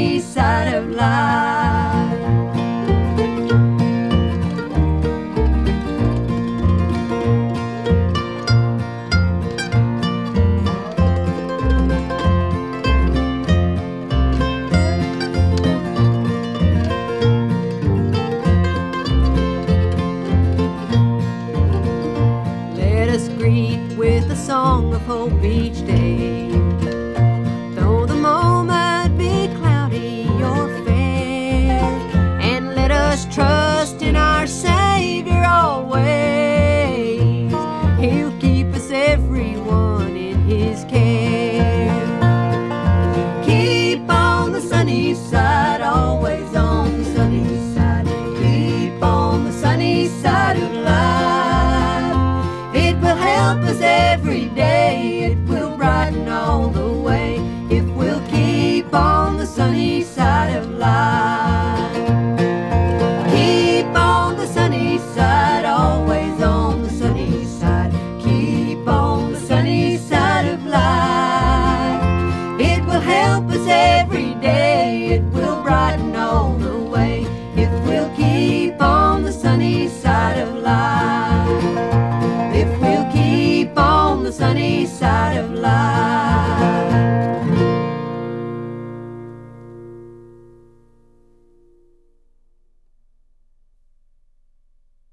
sunny side of life. Let us greet with a song of hope each day. Though the moment be cloudy or fair, and let us trust in our Savior always. He'll keep us everyone in His care. Keep on the sunny side always.